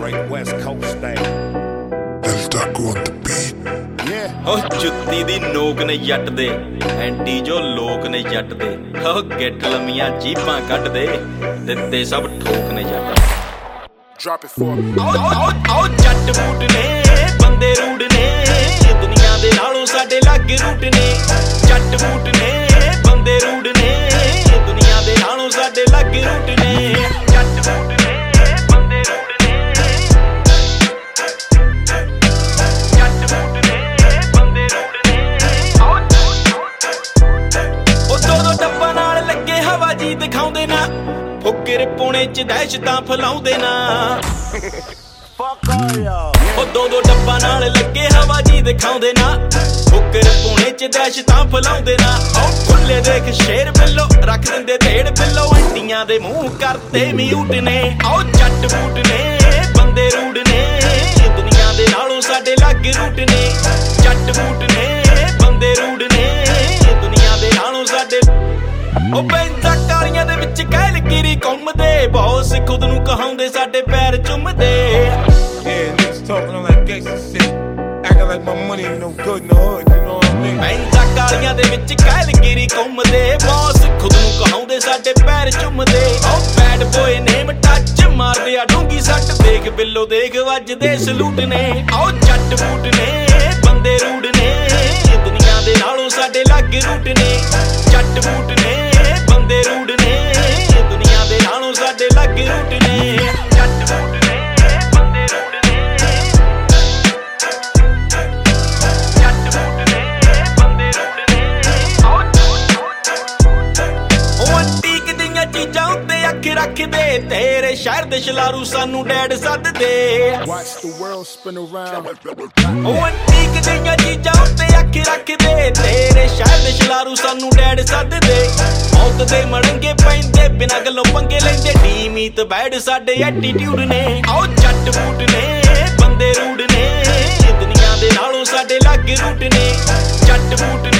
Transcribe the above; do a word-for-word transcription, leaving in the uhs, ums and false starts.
Straight West Coast thing. El Taco on the beat. Yeah. ਉਹ ਜੁੱਤੀ ਦੀ ਨੋਕ ਨੇ ਜੱਟ ਦੇ ਐਂਟੀ ਜੋ ਲੋਕ ਨੇ ਜੱਟ ਦੇ ਉਹ ਗਿੱਟ ਲੰਮੀਆਂ ਜੀਬਾਂ ਕੱਢਦੇ ਦਿੱਤੇ ਸਭ ਠੋਕ ਨੇ ਜੱਟ Drop it for me. ਆਓ ਜੱਟ ਬੂਟ ਨੇ ਬੰਦੇ ਰੂੜ ਨੇ ਦੁਨੀਆ ਦੇ ਨਾਲੋਂ ਸਾਡੇ ਲਾਗੇ ਰੂਟ ਨੇ ਜੱਟ ਬੂਟ ਨੇ ਬੰਦੇ ਰੂੜ ਨੇ ਦੁਨੀਆ ਦੇ ਨਾਲੋਂ ਸਾਡੇ ਲਾਗੇ ਰੂਟ ਨੇ ਜੱਟ ਬੂਟ ਨੇ ਬੰਦੇ ਰੂੜ ਨੇ ਜੱਟ ਬੂਟ ਨੇ ਬੰਦੇ ਰੂੜ ਨੇ ਉਹ ਦੋ ਦੋ ਟੱਪਾਂ ਨਾਲ ਲੱਗੇ ਹਵਾ ਜੀ ਦਿਖਾਉਂਦੇ ਨਾ ਫੁੱਕਰ ਪੋਣੇ ਚ ਦਹਿਸ਼ਤਾਂ ਫੈਲਾਉਂਦੇ ਨਾ ਉਹ ਦੋ ਦੋ ਡੱਬਾ ਨਾਲ ਲੱਗੇ ਹਵਾ ਜੀ ਦਿਖਾਉਂਦੇ ਨਾ ਫੁੱਕਰ ਪੋਣੇ ਚ ਦਹਿਸ਼ਤਾਂ ਫੈਲਾਉਂਦੇ ਨਾ ਉਹ ਖੁੱਲੇ ਦੇਖ ਸ਼ੇਰ ਬਿੱਲੋ ਰੱਖ ਦਿੰਦੇ ਢੇੜ ਬਿੱਲੋ ਐਂਟੀਆਂ ਦੇ ਮੂੰਹ ਕਰਤੇ ਮਿਊਟ ਨੇ ਆਓ ਜੱਟ ਬੂਟ ਨੇ ਬੰਦੇ ਰੂੜ ਨੇ ਦੁਨੀਆ ਦੇ ਨਾਲੋਂ ਸਾਡੇ ਲਾਗੇ ਰੂਟ ਨੇ ਜੱਟ ਬੂਟ ਨੇ ਬੰਦੇ ਰੂੜ ਨੇ ਦੁਨੀਆ ਦੇ ਨਾਲੋਂ ਸਾਡੇ ਉਹ ਪੈਂਦਾ ਕਾਲੀਆਂ ਦੇ ਵਿੱਚ ਕਹਿਲਗਿਰੀ ਘੁੰਮਦੇ ਬੌਸ ਖੁਦ ਨੂੰ ਕਹਾਉਂਦੇ ਸਾਡੇ ਪੈਰ ਚੁੰਮਦੇ Yeah, niggas talking on that gangsta shit, acting like my money ain't no good in the hood, you know what I mean? ਪੈਂਦਾ ਕਾਲੀਆਂ ਦੇ ਵਿੱਚ ਕਹਿਲਗਿਰੀ ਘੁੰਮਦੇ ਬੌਸ ਖੁਦ ਨੂੰ ਕਹਾਉਂਦੇ ਸਾਡੇ ਪੈਰ ਚੁੰਮਦੇ ਉਹ ਬੈਡ ਬੋਏ ਨੇਮ ਟੱਚ ਮਾਰਦੇ ਆ ਡੂੰਗੀ ਸੱਟ ਦੇਖ ਬਿੱਲੋ ਦੇਖ ਵੱਜਦੇ ਸਲੂਟ ਨੇ ਆਓ ਜੱਟ ਬੂਟ ਨੇ ਬੰਦੇ ਰੂੜ ਨੇ ਦੁਨੀਆ ਦੇ ਨਾਲੋਂ ਸਾਡੇ ਲਾਗੇ ਰੂਟ ਨੇ ਜੱਟ ਬੂਟ ਨੇ ਬੰਦੇ ਰੂੜ ਨੇ ਦੁਨੀਆ ਦੇ ਨਾਲੋਂ ਸਾਡੇ ਲਾਗੇ ਰੂਟ ਨੇ ਜੱਟ ਬੂਟ ਨੇ ਬੰਦੇ ਰੂੜ ਨੇ ਜੱਟ ਬੂਟ ਨੇ ਬੰਦੇ ਰੂੜ ਨੇ ਉਹ ਅੰਟੀਕ ਦੀਆਂ ਚੀਜ਼ਾਂ ਉੱਤੇ ਅੱਖ ਰੱਖਦੇ ਤੇਰੇ ਸ਼ਹਿਰ ਦੇ ਸ਼ਲਾਰੂ ਸਾਨੂੰ ਡੈਡ ਸੱਦਦੇ Watch the world spin around. ਉਹ ਅੰਟੀਕ ਦੀਆਂ ਚੀਜ਼ਾਂ ਉੱਤੇ ਅੱਖ ਰੱਖਦੇ ਤੇਰੇ ਸ਼ਹਿਰ ਦੇ ਸ਼ਲਾਰੂ ਸਾਨੂੰ ਡੈਡ ਸੱਦਦੇ ਮੌਤ ਦੇ ਮੜੰਗੇ ਪੈਂਦੇ ਬਿਨਾਂ ਗੱਲੋਂ ਪੰਗੇ ਲੈਂਦੇ ਡੀਮੀਤ ਬੈਡ ਸਾਡੇ ਐਟੀਟਿਊਡ ਨੇ ਆਓ ਜੱਟ ਬੂਟ ਨੇ ਬੰਦੇ ਰੂੜ ਨੇ ਦੁਨੀਆ ਦੇ ਨਾਲੋਂ ਸਾਡੇ ਲਾਗੇ ਰੂਟ ਨੇ ਜੱਟ ਬੂਟ ਨੇ